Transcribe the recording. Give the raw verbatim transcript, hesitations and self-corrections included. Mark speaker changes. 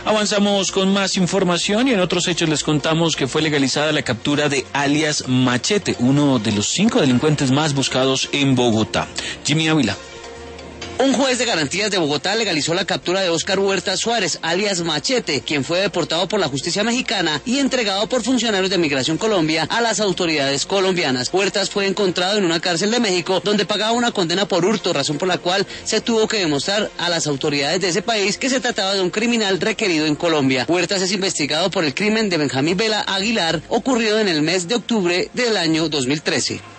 Speaker 1: Avanzamos con más información y en otros hechos les contamos que fue legalizada la captura de alias Machete, uno de los cinco delincuentes más buscados en Bogotá. Jimmy Ávila.
Speaker 2: Un juez de garantías de Bogotá legalizó la captura de Óscar Huerta Suárez, alias Machete, quien fue deportado por la justicia mexicana y entregado por funcionarios de Migración Colombia a las autoridades colombianas. Huertas fue encontrado en una cárcel de México donde pagaba una condena por hurto, razón por la cual se tuvo que demostrar a las autoridades de ese país que se trataba de un criminal requerido en Colombia. Huertas es investigado por el crimen de Benjamín Vela Aguilar, ocurrido en el mes de octubre del año dos mil trece.